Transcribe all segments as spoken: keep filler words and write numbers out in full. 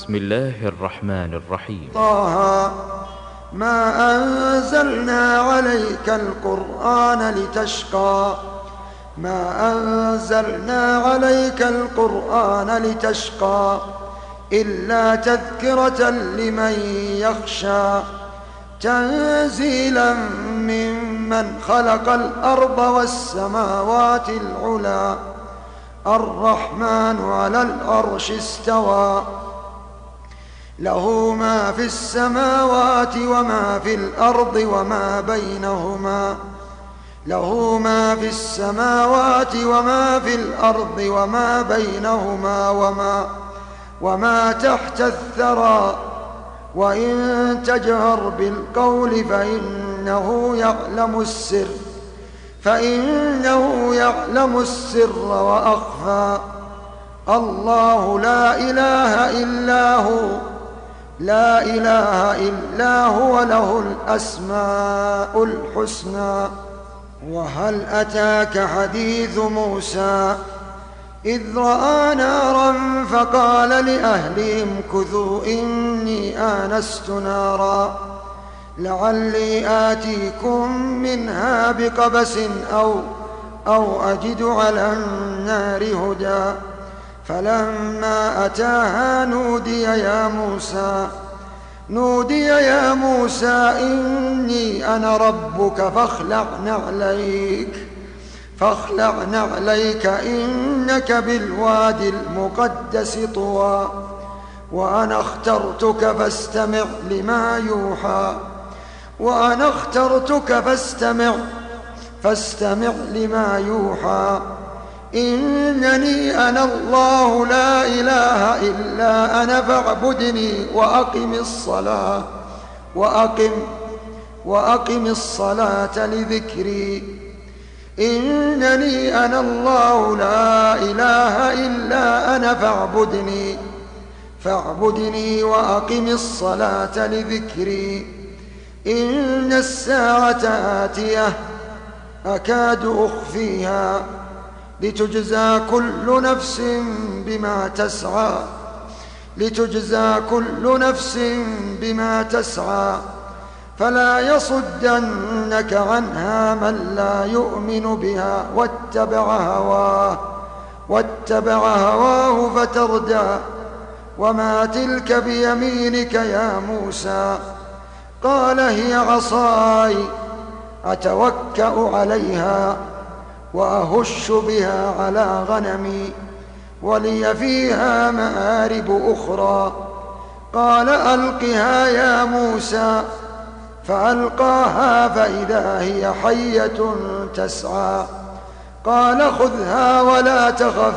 بسم الله الرحمن الرحيم. طه ما أنزلنا عليك القرآن لتشقى ما أنزلنا عليك القرآن لتشقى إلا تذكرة لمن يخشى تنزيلا ممن خلق الأرض والسماوات العلى الرحمن على العرش استوى له ما في السماوات وما في الأرض وما بينهما له ما في السماوات وما في الأرض وما بينهما وما وما تحت الثرى وإن تجهر بالقول فإنه يعلم السر فإنه يعلم السر وأخفى الله لا إله إلا هو لا إله إلا هو له الأسماء الحسنى. وهل أتاك حديث موسى إذ رأى نارا فقال لأهلهم كثوا إني آنست نارا لعلي آتيكم منها بقبس أو, أو أجد على النار هدى فلما أتاها نودي يا موسى نودي يا موسى إني أنا ربك فاخلع نعليك فاخلع نعليك إنك بالوادي المقدس طوى وأنا اخترتك فاستمع لما يوحى وأنا اخترتك فاستمع فاستمع لما يوحى إنني أنا الله لا إله إلا أنا فاعبدني وأقم الصلاة وأقم وأقم الصلاة لذكري إنني أنا الله لا إله إلا أنا فاعبدني فاعبدني وأقم الصلاة لذكري إن الساعة آتية أكاد أخفيها لتجزى كل نفس بما تسعى لتجزى كل نفس بما تسعى فلا يصدنك عنها من لا يؤمن بها واتبع هواه واتبع هواه فتردى وما تلك بيمينك يا موسى قال هي عصاي أتوكأ عليها وأهش بها على غنمي ولي فيها مآرب أخرى قال ألقها يا موسى فألقاها فإذا هي حية تسعى قال خذها ولا تخف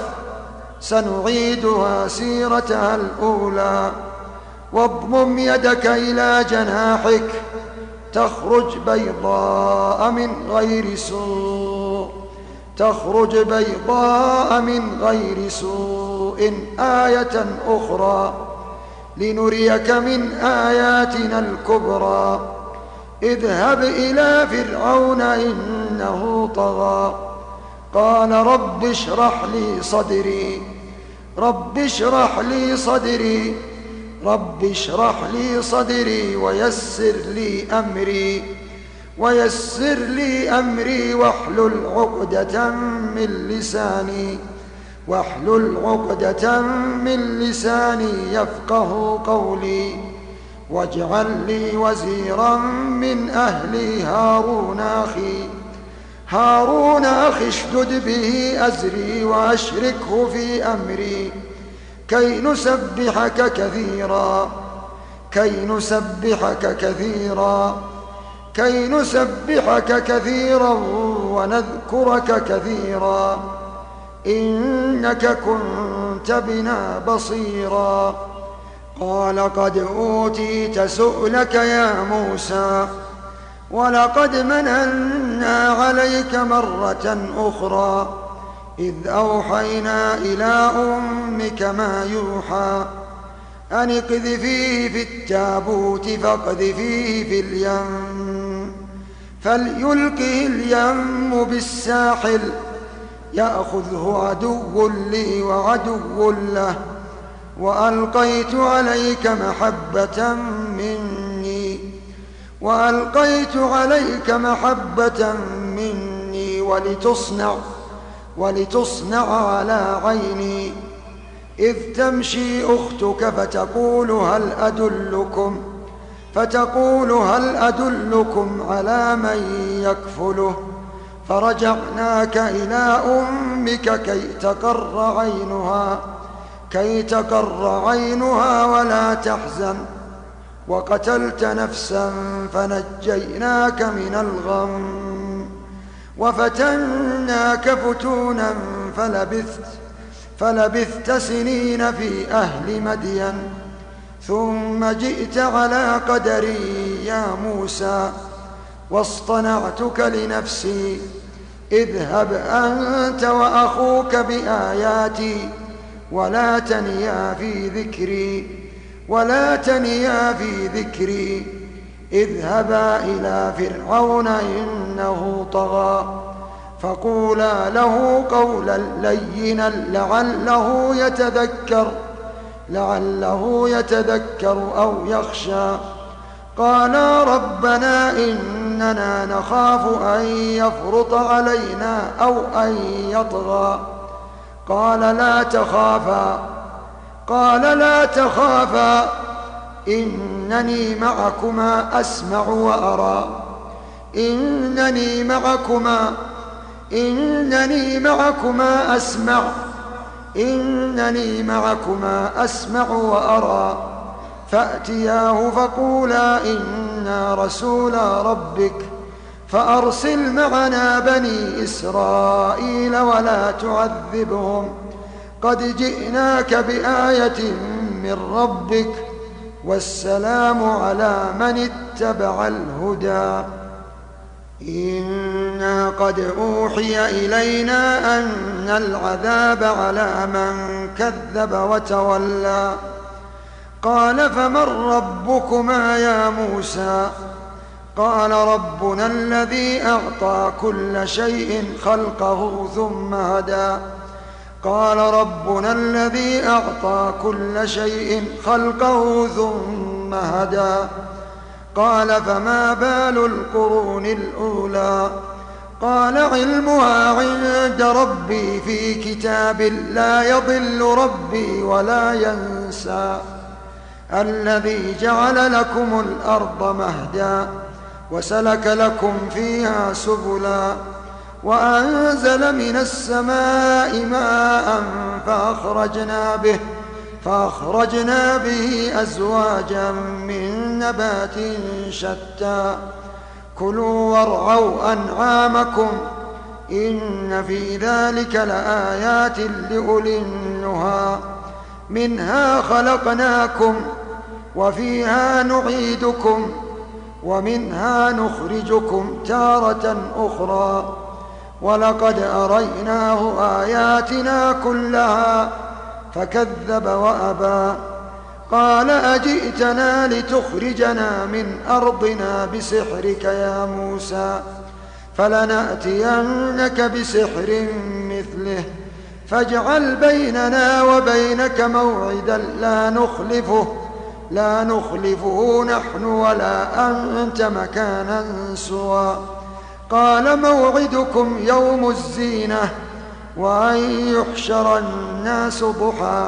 سنعيدها سيرتها الأولى واضمم يدك إلى جناحك تخرج بيضاء من غير سوء تخرج بيضاء من غير سوء آية أخرى لنريك من آياتنا الكبرى اذهب إلى فرعون إنه طغى قال رب اشرح لي صدري رب اشرح لي صدري رب اشرح لي صدري ويسر لي أمري ويسر لي أمري واحلل عقدة من لساني واحلل عقدة من لساني يفقه قولي واجعل لي وزيرا من أهلي هارون أخي هارون أخي اشدد به أزري وأشركه في أمري كي نسبحك كثيرا كي نسبحك كثيرا كي نسبحك كثيرا ونذكرك كثيرا إنك كنت بنا بصيرا قال قد أوتيت سؤلك يا موسى ولقد مننا عليك مرة أخرى إذ أوحينا إلى أمك ما يوحى أن اقذفيه في التابوت فاقذفيه في اليم فليلقه اليم بالساحل يأخذه عدو لي وعدو له وألقيت عليك محبة مني وألقيت عليك محبة مني ولتصنع ولتصنع على عيني إذ تمشي أختك فتقول هل أدلكم فتقول هل أدلكم على من يكفله فرجعناك إلى أمك كي تقر عينها كي تقر عينها ولا تحزن وقتلت نفسا فنجيناك من الغم وفتناك فتونا فلبثت فلبثت سنين في أهل مدين ثم جئت على قدري يا موسى واصطنعتك لنفسي اذهب أنت وأخوك بآياتي ولا تنيا في ذكري ولا تنيا في ذكري اذهبا إلى فرعون إنه طغى فقولا له قولا لينا لعله يتذكر لعله يتذكر أو يخشى قالا ربنا إننا نخاف أن يفرط علينا أو أن يطغى قال لا تخافا قال لا تخافا إنني معكما أسمع وأرى إنني معكما إنني معكما أسمع إنني معكما أسمع وأرى فأتياه فقولا إنا رسولا ربك فأرسل معنا بني إسرائيل ولا تعذبهم قد جئناك بآية من ربك والسلام على من اتبع الهدى إنا قد أوحي إلينا أن العذاب على من كذب وتولى قال فمن ربكما يا موسى قال ربنا الذي أعطى كل شيء خلقه ثم هدى قال ربنا الذي أعطى كل شيء خلقه ثم هدى قال فما بال القرون الأولى قال علمها عند ربي في كتاب لا يضل ربي ولا ينسى الذي جعل لكم الأرض مهدا وسلك لكم فيها سبلا وأنزل من السماء ماء فأخرجنا به فأخرجنا به أزواجا من نبات شتى كلوا وارعوا أنعامكم إن في ذلك لآيات لأولي النهى منها خلقناكم وفيها نعيدكم ومنها نخرجكم تارة أخرى ولقد أريناه آياتنا كلها فكذب وأبى قال أجئتنا لتخرجنا من أرضنا بسحرك يا موسى فلنأتينك بسحر مثله فاجعل بيننا وبينك موعدا لا نخلفه لا نخلفه نحن ولا أنت مكانا سوى قال موعدكم يوم الزينة وأن يحشر الناس ضحى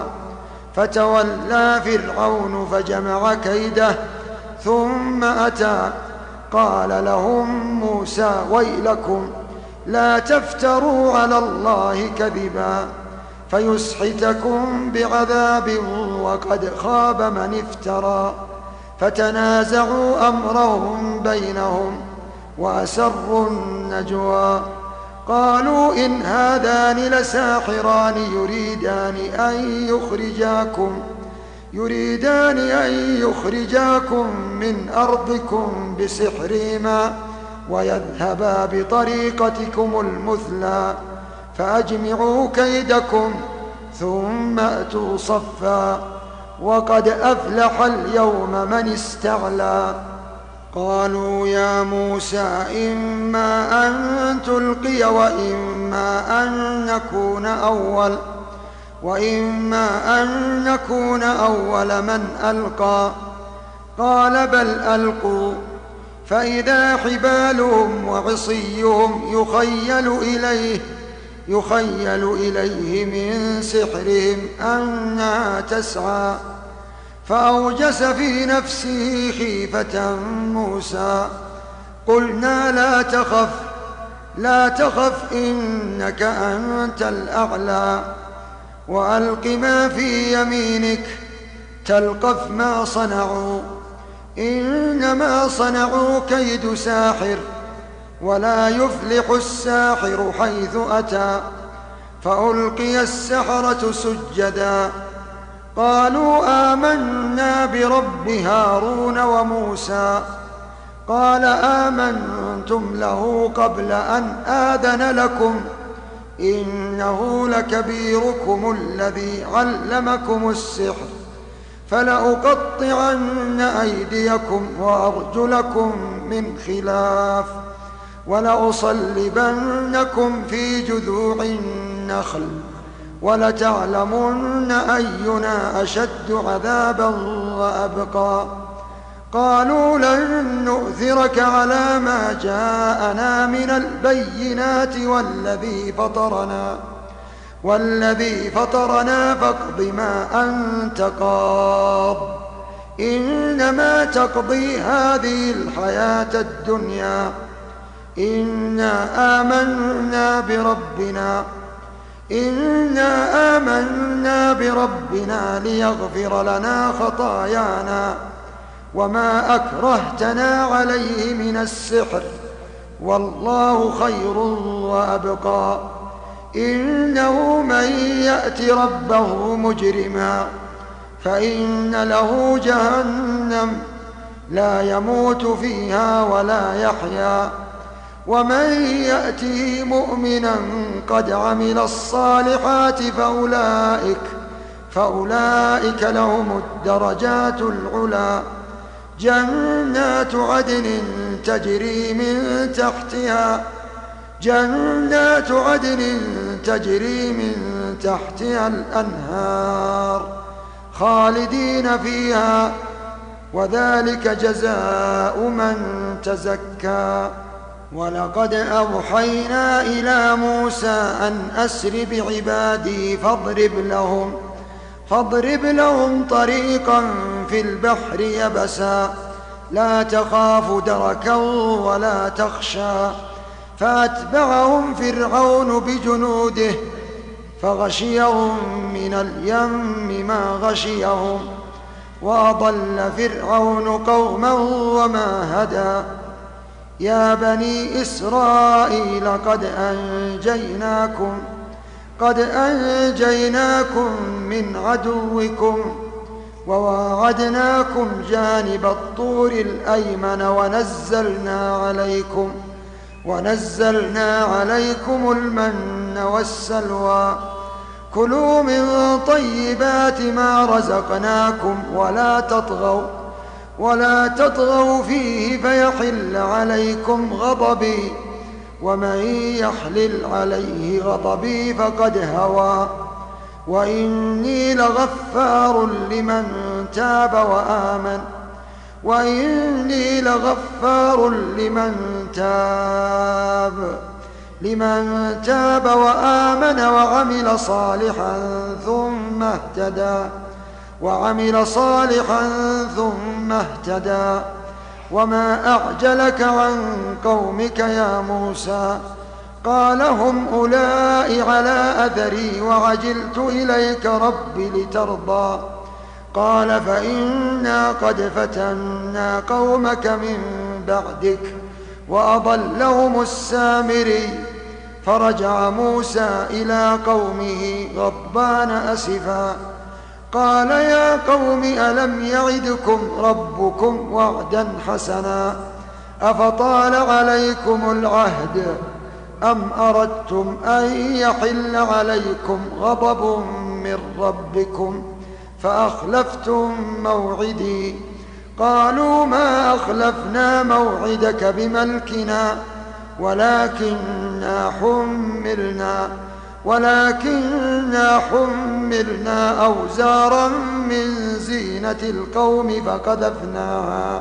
فتولى فرعون فجمع كيده ثم أتى قال لهم موسى ويلكم لا تفتروا على الله كذبا فيسحتكم بعذاب وقد خاب من افترى فتنازعوا أمرهم بينهم وأسروا النجوى قالوا إن هذان لساحران يريدان أن يخرجاكم يريدان أن يخرجاكم من أرضكم بسحرهما ويذهبا بطريقتكم المثلى فأجمعوا كيدكم ثم أتوا صفا وقد أفلح اليوم من استعلى قالوا يا موسى إما أن تلقي وإما أن نكون أول وإما أن نكون أول من ألقى. قال بل ألقوا، فإذا حبالهم وعصيهم يخيل إليه يخيل إليه من سحرهم أنها تسعى. فأوجس في نفسه خيفة موسى. قلنا لا تخف لا تخف إنك أنت الأعلى، وألق ما في يمينك تلقف ما صنعوا، إنما صنعوا كيد ساحر، ولا يفلح الساحر حيث أتى. فألقي السحرة سجدا قالوا آمنا برب هارون وموسى. قال آمنتم له قبل أن آذن لكم، إنه لكبيركم الذي علمكم السحر، فلأقطعن أيديكم وأرجلكم من خلاف، ولأصلبنكم في جذوع النخل، ولتعلمن أينا أشد عذابا وأبقى. قالوا لن نؤثرك على ما جاءنا من البينات والذي فطرنا والذي فطرنا فاقض ما أنت قاض، إنما تقضي هذه الحياة الدنيا. إنا آمنا بربنا إنا آمنا بربنا ليغفر لنا خطايانا، وما أكرهتنا عليه من السحر، والله خير وأبقى. إنه من يأت ربه مجرما فإن له جهنم لا يموت فيها ولا يحيا، ومن يأته مؤمنا قد عمل الصالحات فأولئك فأولئك لهم الدرجات العلى. جنات عدن تجري من تحتها جنات عدن تجري من تحتها الأنهار خالدين فيها، وذلك جزاء من تزكى. ولقد أوحينا إلى موسى أن أسر بعبادي فاضرب لهم فاضرب لهم طريقا في البحر يبسا لا تخاف دركا ولا تخشى. فأتبعهم فرعون بجنوده فغشيهم من اليم ما غشيهم، وأضل فرعون قومه وما هدى. يا بني إسرائيل قد أنجيناكم قد أنجيناكم من عدوكم، وواعدناكم جانب الطور الأيمن، ونزلنا عليكم ونزلنا عليكم المن والسلوى. كلوا من طيبات ما رزقناكم ولا تطغوا ولا تطغوا فيه فيحل عليكم غضبي، ومن يحلل عليه غضبي فقد هوى. وإني لغفار لمن تاب وآمن وإني لغفار لمن تاب لمن تاب وآمن وعمل صالحا ثم اهتدى وعمل صالحا ثم اهتدى. وما أعجلك عن قومك يا موسى؟ قال هم أولئك على أثري وعجلت إليك رب لترضى. قال فإنا قد فتنا قومك من بعدك وأضلهم السامري. فرجع موسى إلى قومه غضبان أسفا قال يا قوم ألم يعدكم ربكم وعدا حسنا أفطال عليكم العهد أم أردتم أن يحل عليكم غضب من ربكم فأخلفتم موعدي؟ قالوا ما أخلفنا موعدك بملكنا ولكننا حملنا ولكننا حملنا أوزارا من زينة القوم فقذفناها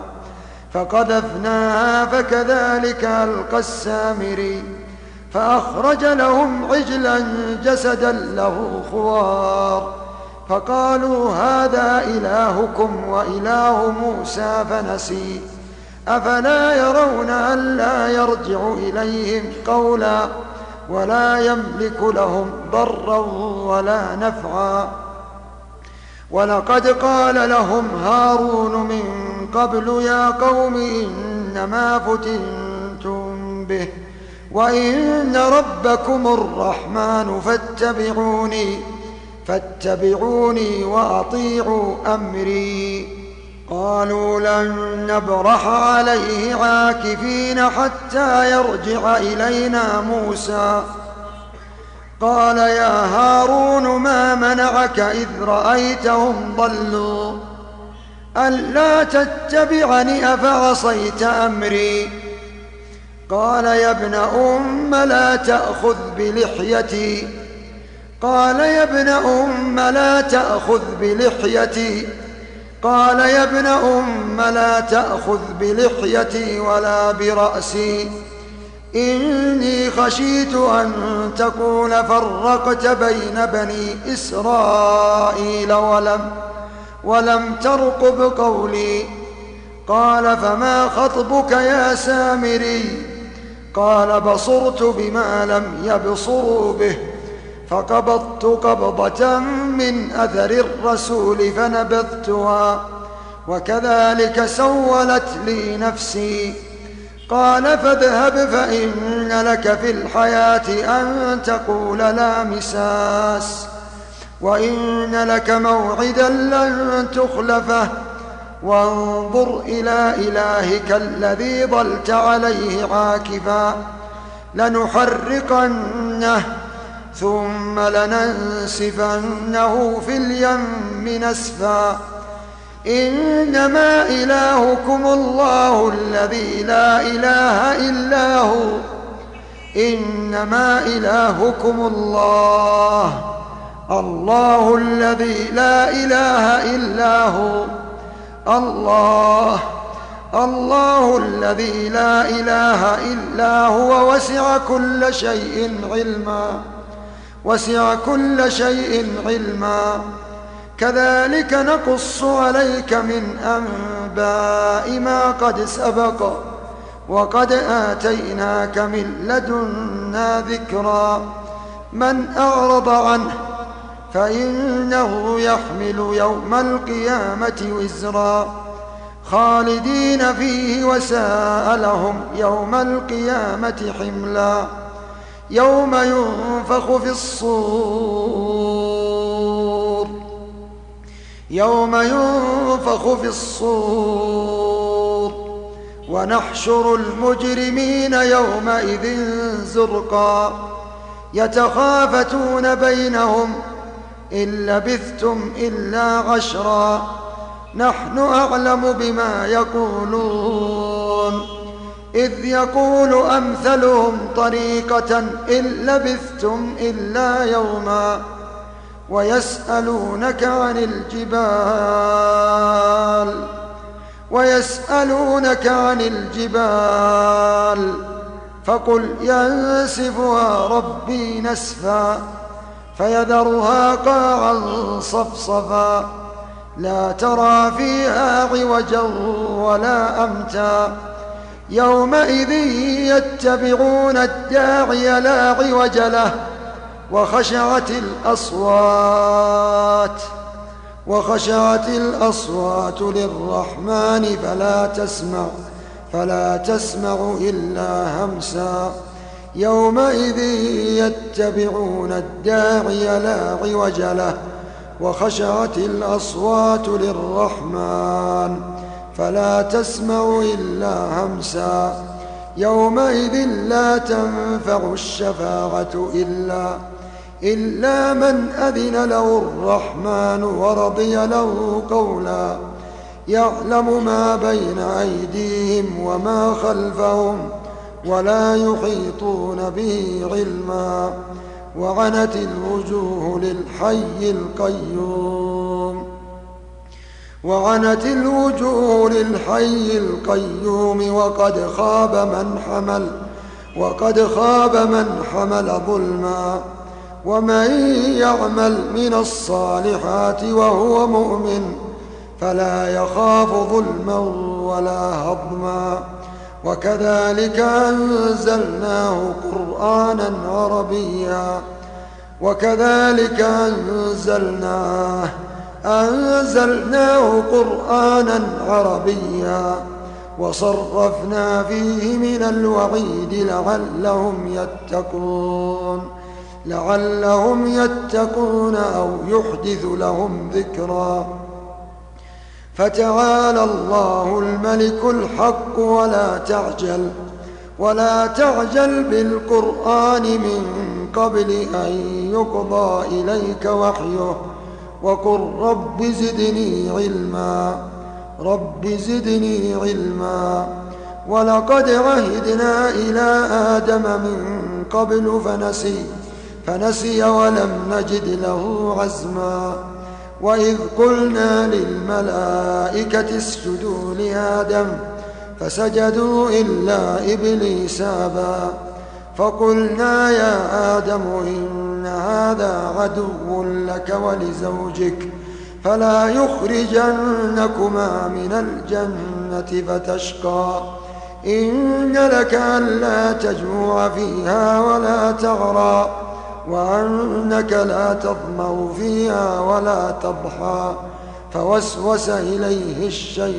فقذفناها فكذلك ألقى السامري فأخرج لهم عجلا جسدا له خوار فقالوا هذا إلهكم وإله موسى فنسي أفلا يرون ألا يرجع إليهم قولا ولا يملك لهم ضرا ولا نفعا ولقد قال لهم هارون من قبل يا قوم إنما فتنتم به وإن ربكم الرحمن فاتبعوني فاتبعوني وأطيعوا أمري قالوا لن نبرح عليه عاكفين حتى يرجع إلينا موسى قال يا هارون ما منعك إذ رأيتهم ضلوا ألا تتبعني أفعصيت أمري قال يا ابن أم لا تأخذ بلحيتي قال يا ابن أم لا تأخذ بلحيتي قال يا ابن أم لا تأخذ بلحيتي ولا برأسي إني خشيت أن تقول فرقت بين بني إسرائيل ولم ولم ترقب قولي قال فما خطبك يا سامري قال بصرت بما لم يبصروا به فقبضت قبضة من أثر الرسول فنبذتها وكذلك سولت لي نفسي قال فاذهب فإن لك في الحياة أن تقول لا مساس وإن لك موعدا لن تخلفه وانظر إلى إلهك الذي ظلت عليه عاكفا لنحرقنه ثم لننسفنه في اليم نسفا إنما إلهكم الله الذي لا إله إلا هو إنما إلهكم الله الله الذي لا إله إلا هو الله الله الذي لا إله إلا هو وسع كل شيء علما وسع كل شيء علما كذلك نقص عليك من أنباء ما قد سبق وقد آتيناك من لدنا ذكرا من أعرض عنه فإنه يحمل يوم القيامة وزرا خالدين فيه وساء لهم يوم القيامة حملا يوم ينفخ في الصور يوم ينفخ في الصور ونحشر المجرمين يومئذ زرقا يتخافتون بينهم إن لبثتم إلا عشرا نحن أعلم بما يقولون إذ يقول أمثلهم طريقة إن لبثتم إلا يوما ويسألونك عن الجبال ويسألونك عن الجبال فقل ينسفها ربي نسفا فيذرها قاعا صفصفا لا ترى فيها عوجا ولا أمتا يومئذ يتبعون الداعي لا عوج له وخشعت الأصوات وخشعت الأصوات للرحمن فلا تسمع فلا تسمع إلا همسا يومئذ يتبعون الداعي لا عوج له وخشعت الأصوات للرحمن فلا تسمع إلا همسا يومئذ لا تنفع الشفاعة إلا إلا من أذن له الرحمن ورضي له قولا يعلم ما بين أيديهم وما خلفهم ولا يحيطون به علما وعنت الوجوه للحي القيوم وعنت الوجوه للحي القيوم وقد خاب من حمل وقد خاب من حمل ظلما. ومن يعمل من الصالحات وهو مؤمن فلا يخاف ظلما ولا هضما. وكذلك أنزلناه قرآنا عربيا وكذلك أنزلناه أنزلناه قرآنا عربيا وصرفنا فيه من الوعيد لعلهم يتقون لعلهم يتقون أو يحدث لهم ذكرا. فتعالى الله الملك الحق ولا تعجل ولا تعجل بالقرآن من قبل أن يقضى إليك وحيه وقل رب زدني علما رب زدني علما. ولقد عهدنا إلى آدم من قبل فنسي فنسي ولم نجد له عزما. وإذ قلنا للملائكة اسجدوا لآدم فسجدوا إلا إبليس أبى فقلنا يا آدم إن هذا عدو لك ولزوجك فلا يخرجنكما من الجنة فتشقى. إن لك ألا تجوع فيها ولا تغرى وأنك لا تظمأ فيها ولا تضحى. فوسوس إليه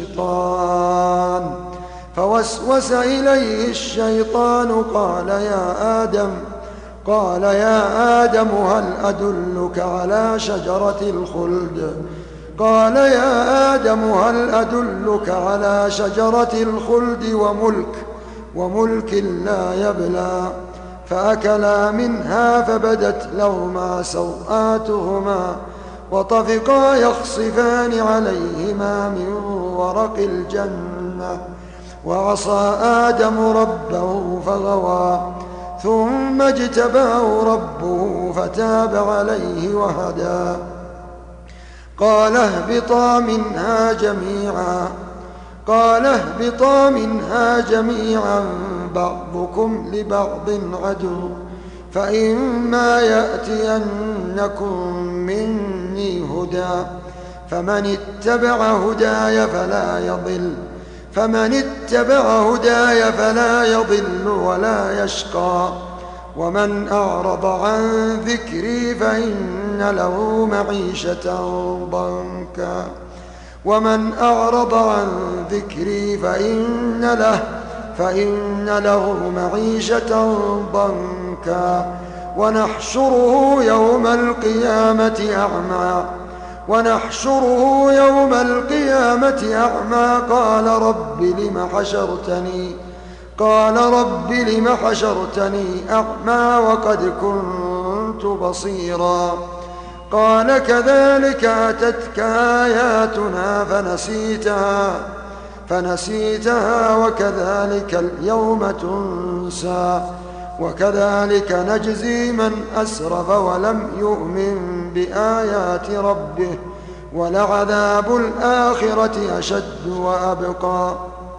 الشيطان فوسوس إليه الشيطان قال يا آدم قال يا آدم هل أدلك على شجرة الخلد قال يا آدم هل أدلك على شجرة الخلد وملك وملك لا يبلى. فأكلا منها فبدت لهما سوآتهما وطفقا يخصفان عليهما من ورق الجنة وعصى آدم ربه فغوى ثم اجتباه ربه فتاب عليه وهدى. قال اهبطا منها جميعا قال اهبطا منها جميعا بعضكم لبعض عدو فإما يأتينكم مني هدى فمن اتبع هداي فلا يضل فمن اتبع هداي فلا يضل ولا يشقى. ومن أعرض عن ذكري فإن له معيشة ضنكا ومن أعرض عن ذكري فإن له فإن له معيشة ضنكا ونحشره يوم القيامة أعمى ونحشره يوم القيامة أعمى قال رب لم حشرتني قال رب لم حشرتني أعمى وقد كنت بصيرا. قال كذلك أتتك آياتنا فنسيتها فنسيتها وكذلك اليوم تنسى وكذلك نجزي من أسرف ولم يؤمن بآيات ربه ولعذاب الآخرة أشد وأبقى.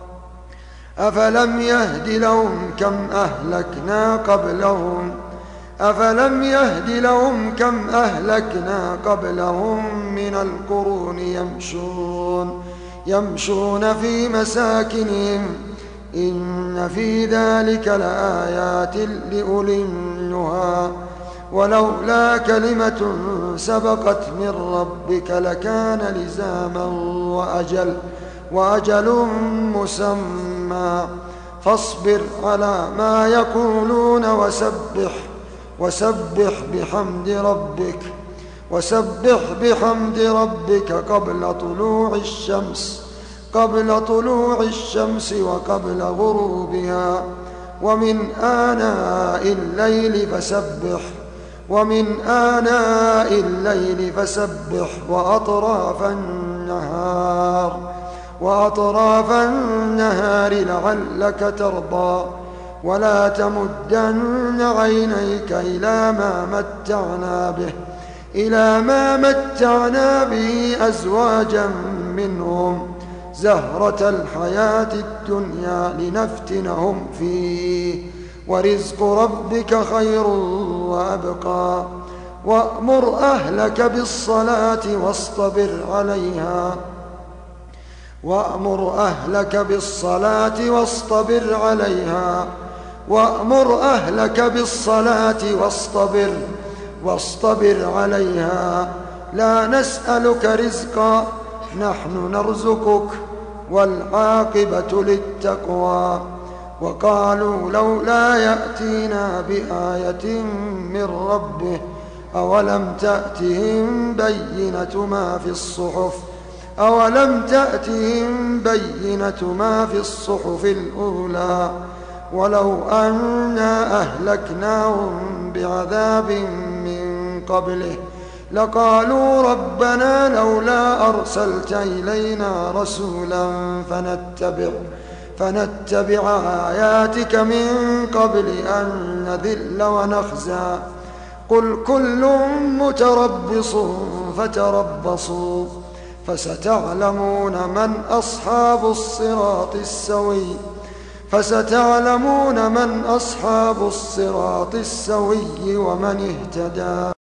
أفلم يهد لهم كم أهلكنا قبلهم أفلم يهد لهم كم أهلكنا قبلهم من القرون يمشون يمشون في مساكنهم إن في ذلك لآيات لأولي النهى ولولا كلمة سبقت من ربك لكان لزاما وأجل وأجل مسمى. فاصبر على ما يقولون وسبح وسبح بحمد ربك وسبح بحمد ربك قبل طلوع الشمس قبل طلوع الشمس وقبل غروبها ومن آناء الليل فسبح ومن آناء الليل فسبح وأطراف النهار وأطراف النهار لعلك ترضى. ولا تمدن عينيك إلى ما متعنا به إلى ما متعنا به أزواجا منهم زهرة الحياة الدنيا لنفتنهم فيه ورزق ربك خير وأبقى وأمر أهلك بالصلاة واصطبر عليها وأمر أهلك بالصلاة واصطبر عليها وأمر أهلك بالصلاة واصطبر واصطبر عليها لا نسألك رزقا نحن نرزقك والعاقبة للتقوى وقالوا لولا يأتينا بآية من ربه أولم تأتهم بينة ما في الصحف أولم تأتهم بينة ما في الصحف الأولى ولو أنا أهلكناهم بعذاب من قبله لقالوا ربنا لولا أرسلت إلينا رسولا فنتبع فنتبع آياتك من قبل أن نذل ونخزى قل كل متربص فتربصوا فستعلمون من أصحاب الصراط السوي فستعلمون من أصحاب الصراط السوي ومن اهتدى.